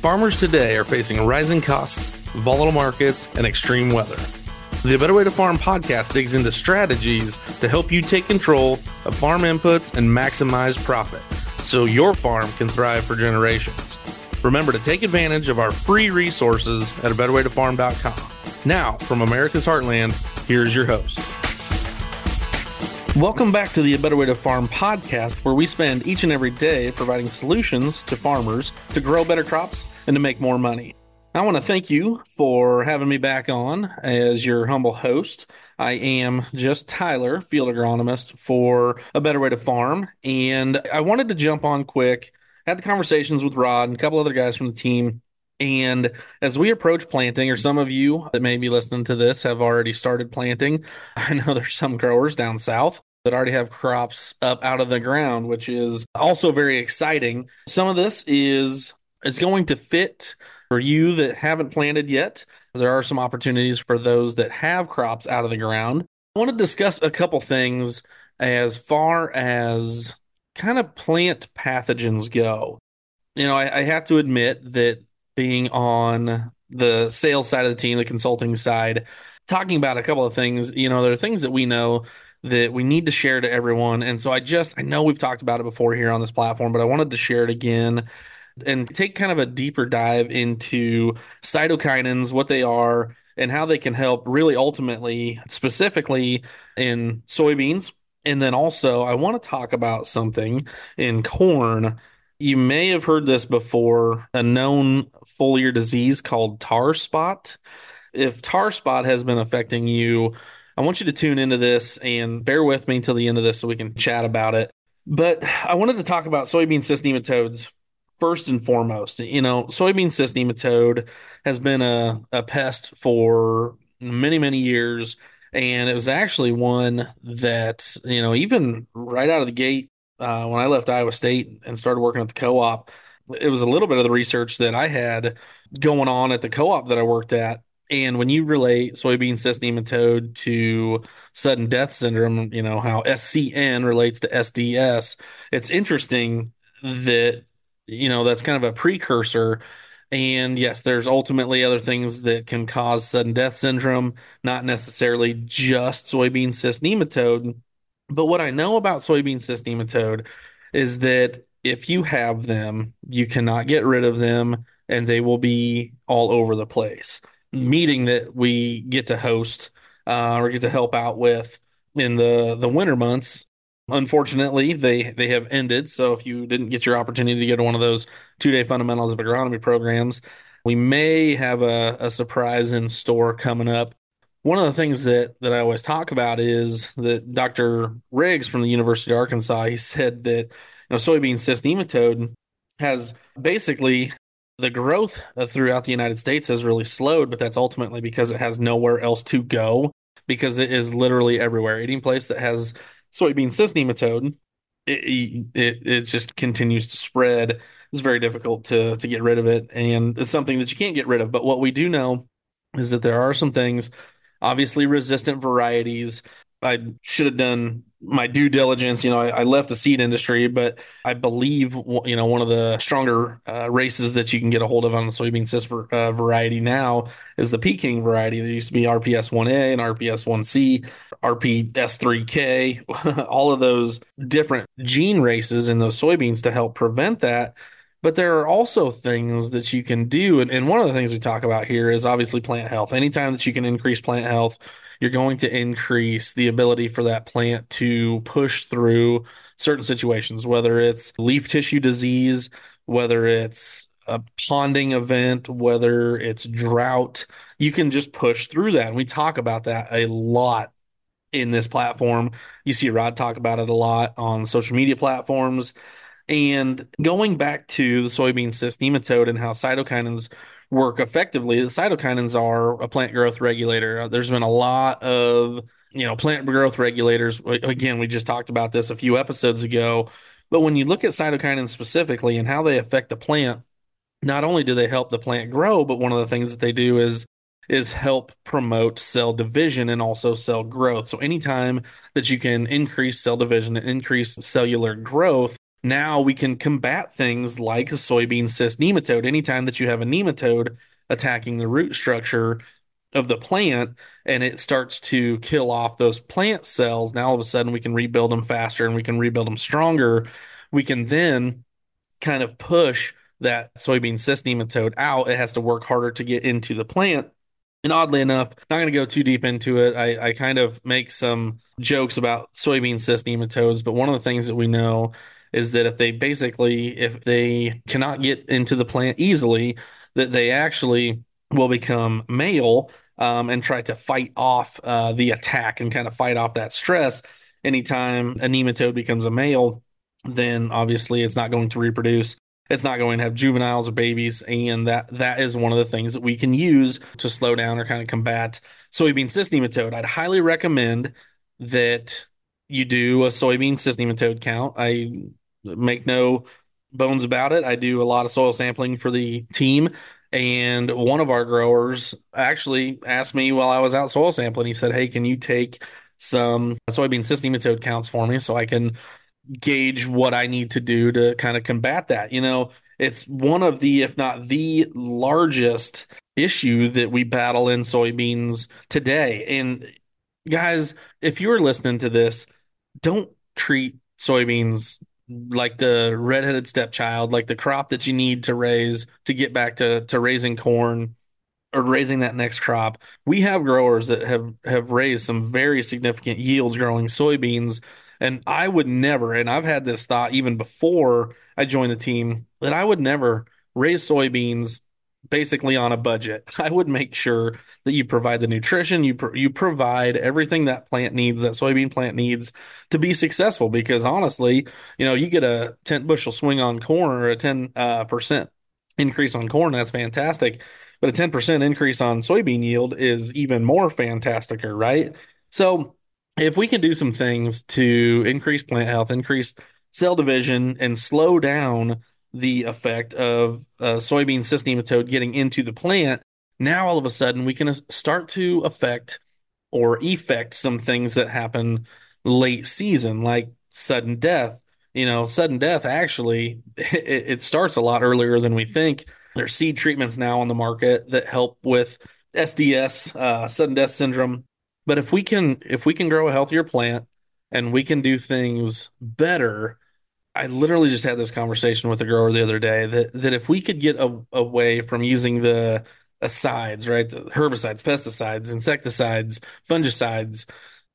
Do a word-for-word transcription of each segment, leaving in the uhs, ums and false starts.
Farmers today are facing rising costs, volatile markets, and extreme weather. The A Better Way to Farm podcast digs into strategies to help you take control of farm inputs and maximize profit so your farm can thrive for generations. Remember to take advantage of our free resources at a better way to farm dot com. Now, from America's Heartland, here's your host. Welcome back to the A Better Way to Farm podcast, where we spend each and every day providing solutions to farmers to grow better crops and to make more money. I want to thank you for having me back on as your humble host. I am just Tyler, field agronomist for A Better Way to Farm, and I wanted to jump on quick, had the conversations with Rod and a couple other guys from the team, and as we approach planting, or some of you that may be listening to this have already started planting, I know there's some growers down south that already have crops up out of the ground, which is also very exciting. Some of this is it's going to fit for you that haven't planted yet. There are some opportunities for those that have crops out of the ground. I want to discuss a couple things as far as kind of plant pathogens go. You know, I, I have to admit that being on the sales side of the team, the consulting side, talking about a couple of things, you know, there are things that we know that we need to share to everyone. And so I just, I know we've talked about it before here on this platform, but I wanted to share it again and take kind of a deeper dive into cytokinins, what they are, and how they can help really ultimately, specifically in soybeans. And then also, I want to talk about something in corn. You may have heard this before, a known foliar disease called tar spot. If tar spot has been affecting you, I want you to tune into this and bear with me until the end of this so we can chat about it. But I wanted to talk about soybean cyst nematodes first and foremost. You know, soybean cyst nematode has been a, a pest for many, many years. And it was actually one that, you know, even right out of the gate, uh, when I left Iowa State and started working at the co-op, it was a little bit of the research that I had going on at the co-op that I worked at. And when you relate soybean cyst nematode to sudden death syndrome, you know, how S C N relates to S D S, it's interesting that, you know, that's kind of a precursor. And yes, there's ultimately other things that can cause sudden death syndrome, not necessarily just soybean cyst nematode. But what I know about soybean cyst nematode is that if you have them, you cannot get rid of them, and they will be all over the place. Meeting that we get to host uh, or get to help out with in the, the winter months, unfortunately, they, they have ended. So if you didn't get your opportunity to go to one of those two-day fundamentals of agronomy programs, we may have a, a surprise in store coming up. One of the things that, that I always talk about is that Doctor Riggs from the University of Arkansas, he said that, you know, soybean cyst nematode has basically the growth throughout the United States has really slowed, but that's ultimately because it has nowhere else to go, because it is literally everywhere. Any place that has soybean cyst nematode, it, it, it just continues to spread. It's very difficult to, to get rid of it, and it's something that you can't get rid of. But what we do know is that there are some things, obviously resistant varieties. I should have done my due diligence. You know, I, I left the seed industry, but I believe, you know, one of the stronger uh, races that you can get a hold of on the soybean cyst uh, variety now is the Peking variety. There used to be R P S one A and R P S one C, R P S three K, all of those different gene races in those soybeans to help prevent that. But there are also things that you can do. And, and one of the things we talk about here is obviously plant health. Anytime that you can increase plant health, you're going to increase the ability for that plant to push through certain situations, whether it's leaf tissue disease, whether it's a ponding event, whether it's drought. You can just push through that. And we talk about that a lot in this platform. You see Rod talk about it a lot on social media platforms. And going back to the soybean cyst nematode and how cytokinins work effectively, the cytokinins are a plant growth regulator. There's been a lot of, you know, plant growth regulators. Again, we just talked about this a few episodes ago. But when you look at cytokinins specifically and how they affect the plant, not only do they help the plant grow, but one of the things that they do is is help promote cell division and also cell growth. So anytime that you can increase cell division and increase cellular growth, now we can combat things like a soybean cyst nematode. Anytime that you have a nematode attacking the root structure of the plant and it starts to kill off those plant cells, now all of a sudden we can rebuild them faster and we can rebuild them stronger. We can then kind of push that soybean cyst nematode out. It has to work harder to get into the plant. And oddly enough, not going to go too deep into it. I, I kind of make some jokes about soybean cyst nematodes, but one of the things that we know is that if they basically, if they cannot get into the plant easily, that they actually will become male um, and try to fight off uh, the attack and kind of fight off that stress. Anytime a nematode becomes a male, then obviously it's not going to reproduce. It's not going to have juveniles or babies, and that that is one of the things that we can use to slow down or kind of combat soybean cyst nematode. I'd highly recommend that you do a soybean cyst nematode count. I make no bones about it. I do a lot of soil sampling for the team, and one of our growers actually asked me while I was out soil sampling. He said, "Hey, can you take some soybean cyst nematode counts for me so I can gauge what I need to do to kind of combat that?" You know, it's one of the, if not the largest issue that we battle in soybeans today. And guys, if you're listening to this, don't treat soybeans like the redheaded stepchild, like the crop that you need to raise to get back to, to raising corn or raising that next crop. We have growers that have have raised some very significant yields growing soybeans, and I would never, and I've had this thought even before I joined the team, that I would never raise soybeans basically on a budget. I would make sure that you provide the nutrition, you pro- you provide everything that plant needs, that soybean plant needs to be successful. Because honestly, you know, you get a ten bushel swing on corn or a ten uh, percent increase on corn, that's fantastic. But a ten percent increase on soybean yield is even more fantasticer, right? So if we can do some things to increase plant health, increase cell division, and slow down the effect of uh, soybean cyst nematode getting into the plant, now all of a sudden we can start to affect or effect some things that happen late season, like sudden death. You know, sudden death actually, it, it starts a lot earlier than we think. There's seed treatments now on the market that help with S D S, uh, sudden death syndrome. But if we can, if we can grow a healthier plant and we can do things better, I literally just had this conversation with a grower the other day that that if we could get a, away from using the asides, right, the herbicides, pesticides, insecticides, fungicides,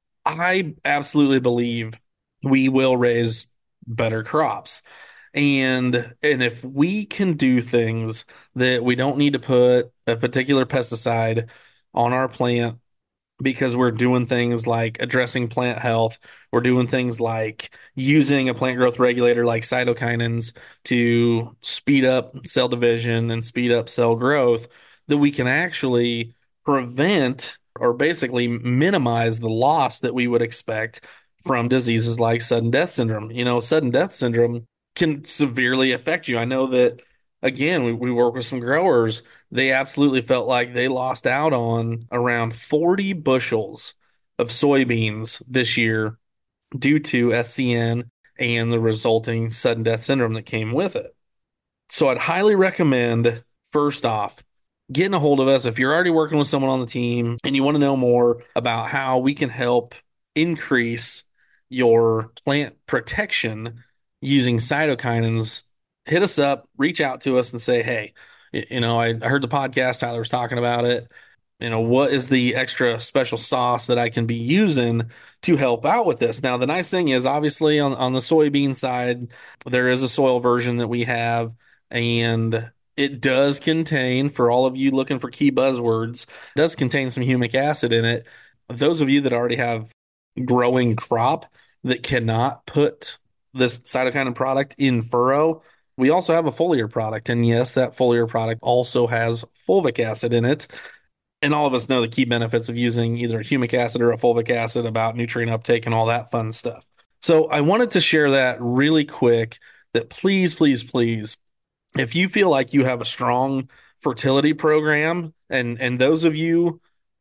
I absolutely believe we will raise better crops. And and if we can do things that we don't need to put a particular pesticide on our plant because we're doing things like addressing plant health, we're doing things like using a plant growth regulator like cytokinins to speed up cell division and speed up cell growth, that we can actually prevent or basically minimize the loss that we would expect from diseases like sudden death syndrome. You know, sudden death syndrome can severely affect you. I know that, again, we, we work with some growers. They absolutely felt like they lost out on around forty bushels of soybeans this year due to S C N and the resulting sudden death syndrome that came with it. So I'd highly recommend, first off, getting a hold of us if you're already working with someone on the team and you want to know more about how we can help increase your plant protection using cytokinins. Hit us up, reach out to us and say, hey, you know, I, I heard the podcast, Tyler was talking about it. You know, what is the extra special sauce that I can be using to help out with this? Now, the nice thing is, obviously, on, on the soybean side, there is a soil version that we have, and it does contain, for all of you looking for key buzzwords, does contain some humic acid in it. Those of you that already have growing crop that cannot put this cytokinin product in furrow, we also have a foliar product. And yes, that foliar product also has fulvic acid in it. And all of us know the key benefits of using either a humic acid or a fulvic acid about nutrient uptake and all that fun stuff. So I wanted to share that really quick, that please, please, please, if you feel like you have a strong fertility program, and and those of you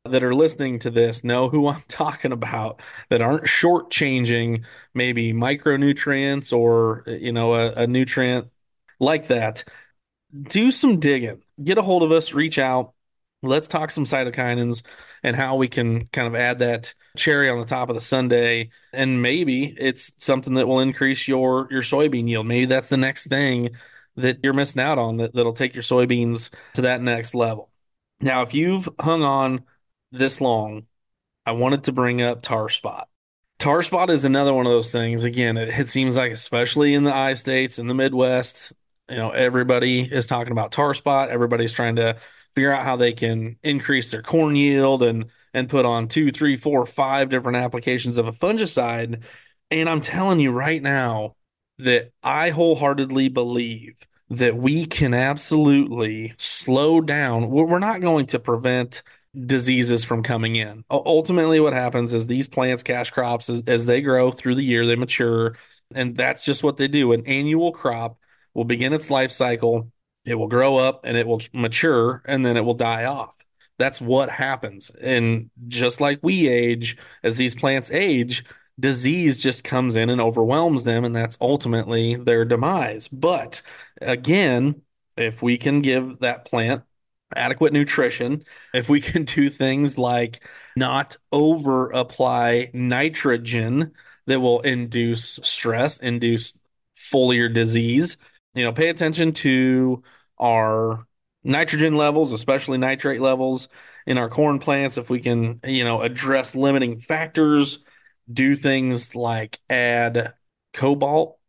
that are listening to this know who I'm talking about, that aren't shortchanging maybe micronutrients or, you know, a, a nutrient like that. Do some digging. Get a hold of us, reach out. Let's talk some cytokinins and how we can kind of add that cherry on the top of the sundae. And maybe it's something that will increase your your soybean yield. Maybe that's the next thing that you're missing out on that, that'll take your soybeans to that next level. Now, if you've hung on this long, I wanted to bring up tar spot. Tar spot is another one of those things. Again, it, it seems like, especially in the I states, in the Midwest, you know, everybody is talking about tar spot. Everybody's trying to figure out how they can increase their corn yield and and put on two, three, four, five different applications of a fungicide. And I'm telling you right now that I wholeheartedly believe that we can absolutely slow down. We're we're not going to prevent diseases from coming in. U- Ultimately, what happens is these plants, cash crops, as, as they grow through the year, they mature, and that's just what they do. An annual crop will begin its life cycle, it will grow up and it will mature, and then it will die off. That's what happens. And just like we age, as these plants age, disease just comes in and overwhelms them, and that's ultimately their demise. But again, if we can give that plant adequate nutrition, if we can do things like not over apply nitrogen that will induce stress, induce foliar disease, you know, pay attention to our nitrogen levels, especially nitrate levels in our corn plants. If we can, you know, address limiting factors, do things like add cobalt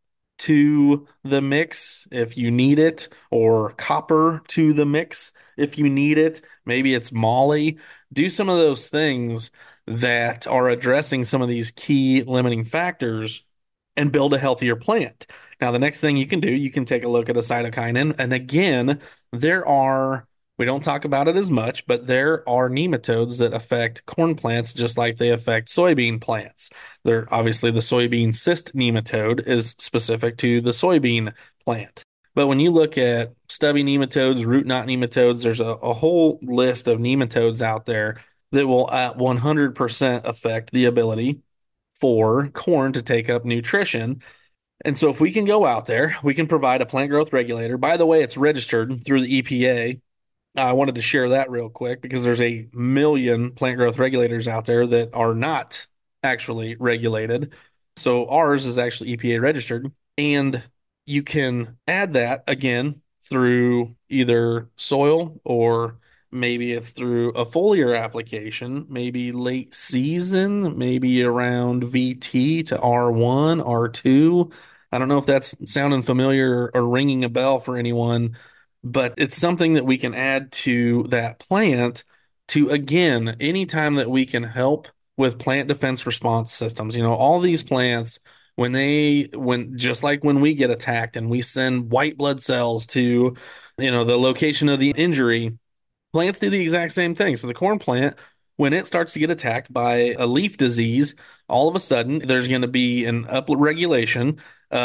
to the mix if you need it, or copper to the mix if you need it. Maybe it's Molly. Do some of those things that are addressing some of these key limiting factors and build a healthier plant. Now, the next thing you can do, you can take a look at a cytokinin. And again, there are, we don't talk about it as much, but there are nematodes that affect corn plants just like they affect soybean plants. They're obviously, the soybean cyst nematode is specific to the soybean plant. But when you look at stubby nematodes, root knot nematodes, there's a, a whole list of nematodes out there that will at one hundred percent affect the ability for corn to take up nutrition. And so if we can go out there, we can provide a plant growth regulator. By the way, it's registered through the E P A. I wanted to share that real quick because there's a million plant growth regulators out there that are not actually regulated. So ours is actually E P A registered, and you can add that again through either soil, or maybe it's through a foliar application, maybe late season, maybe around V T to R one, R two. I don't know if that's sounding familiar or ringing a bell for anyone, but it's something that we can add to that plant to, again, anytime that we can help with plant defense response systems. You know, all these plants, when they, when just like when we get attacked and we send white blood cells to, you know, the location of the injury, plants do the exact same thing. So the corn plant, when it starts to get attacked by a leaf disease, all of a sudden there's going to be an upregulation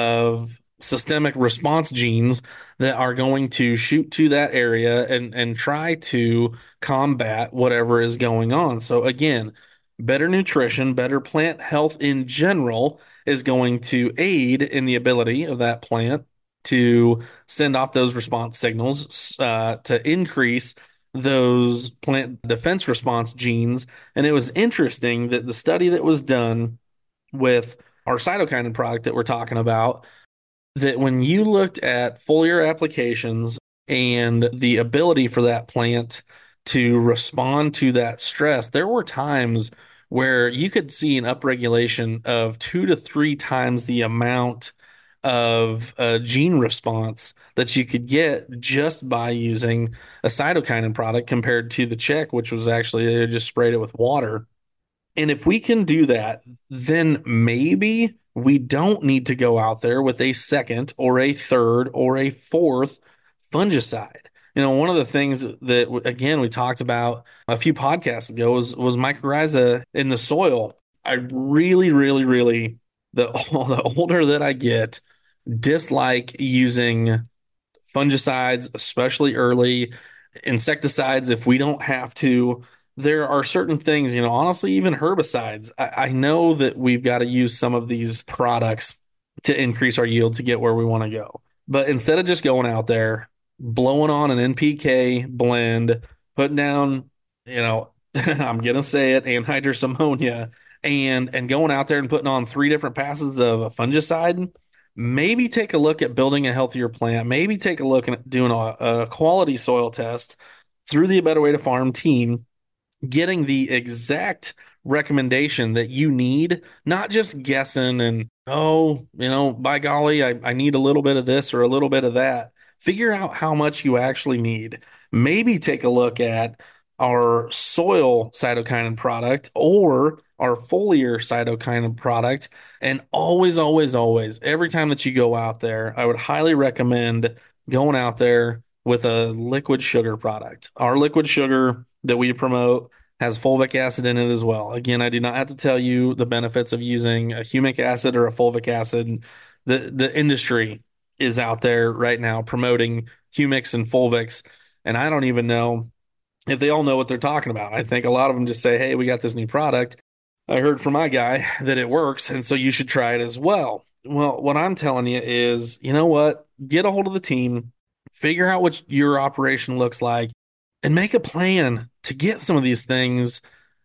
of systemic response genes that are going to shoot to that area and and try to combat whatever is going on. So again, better nutrition, better plant health in general is going to aid in the ability of that plant to send off those response signals, uh, to increase those plant defense response genes. And it was interesting that the study that was done with our cytokinin product that we're talking about, that when you looked at foliar applications and the ability for that plant to respond to that stress, there were times where you could see an upregulation of two to three times the amount of uh, gene response that you could get just by using a cytokinin product compared to the check, which was actually they just sprayed it with water. And if we can do that, then maybe we don't need to go out there with a second or a third or a fourth fungicide. You know, one of the things that, again, we talked about a few podcasts ago was, was mycorrhiza in the soil. I really, really, really, the, the older that I get, dislike using fungicides, especially early, insecticides if we don't have to. there are certain things, you know, honestly, even herbicides. I, I know that we've got to use some of these products to increase our yield to get where we want to go. But instead of just going out there, blowing on an N P K blend, putting down, you know, I'm gonna say it, anhydrous ammonia, and and going out there and putting on three different passes of a fungicide, maybe take a look at building a healthier plant. Maybe take a look at doing a, a quality soil test through the A Better Way to Farm team, getting the exact recommendation that you need, not just guessing and, oh, you know, by golly, I, I need a little bit of this or a little bit of that. Figure out how much you actually need. Maybe take a look at our soil cytokinin product or our foliar cytokinin product. And always, always, always, every time that you go out there, I would highly recommend going out there with a liquid sugar product. Our liquid sugar that we promote has fulvic acid in it as well. Again, I do not have to tell you the benefits of using a humic acid or a fulvic acid. The the industry is out there right now promoting humics and fulvics, and I don't even know if they all know what they're talking about. I think a lot of them just say, "Hey, we got this new product. I heard from my guy that it works, and so you should try it as well." Well, what I'm telling you is, you know what? Get a hold of the team, figure out what your operation looks like, and make a plan to get some of these things.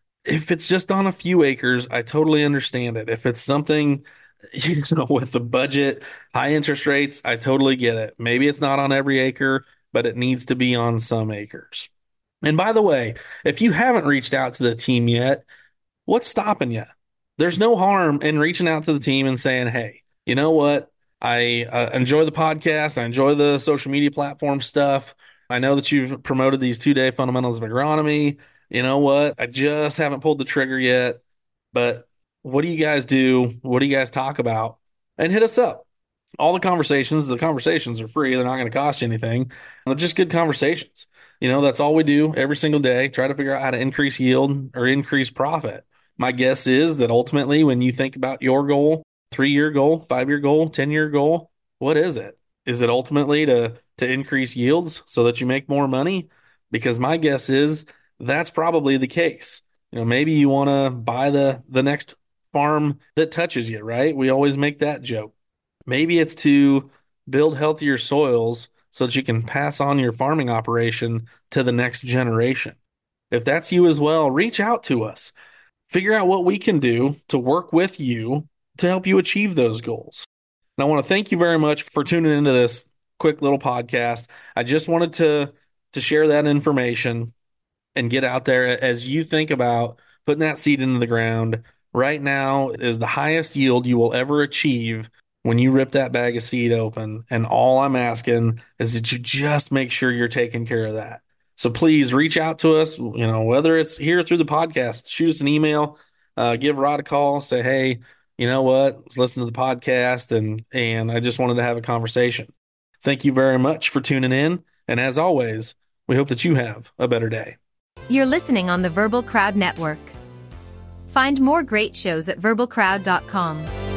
If it's just on a few acres, I totally understand it. If it's something, you know, with the budget, high interest rates, I totally get it. Maybe it's not on every acre, but it needs to be on some acres. And by the way, if you haven't reached out to the team yet, what's stopping you? There's no harm in reaching out to the team and saying, "Hey, you know what? I uh, enjoy the podcast. I enjoy the social media platform stuff. I know that you've promoted these two day fundamentals of agronomy. You know what? I just haven't pulled the trigger yet, but what do you guys do? What do you guys talk about?" And hit us up. All the conversations, the conversations are free. They're not going to cost you anything. They're just good conversations. You know, that's all we do every single day. Try to figure out how to increase yield or increase profit. My guess is that ultimately, when you think about your goal, three year goal, five year goal, ten year goal, what is it? Is it ultimately to, to increase yields so that you make more money? Because my guess is that's probably the case. You know, maybe you want to buy the, the next farm that touches you, right? We always make that joke. Maybe it's to build healthier soils so that you can pass on your farming operation to the next generation. If that's you as well, reach out to us. Figure out what we can do to work with you to help you achieve those goals. And I want to thank you very much for tuning into this quick little podcast. I just wanted to to share that information and get out there as you think about putting that seed into the ground. Right now is the highest yield you will ever achieve when you rip that bag of seed open. And all I'm asking is that you just make sure you're taking care of that. So please reach out to us, you know, whether it's here through the podcast, shoot us an email, uh, give Rod a call, say, "Hey, you know what? Let's listen to the podcast." And, and I just wanted to have a conversation. Thank you very much for tuning in. And as always, we hope that you have a better day. You're listening on the Verbal Crowd Network. Find more great shows at verbal crowd dot com.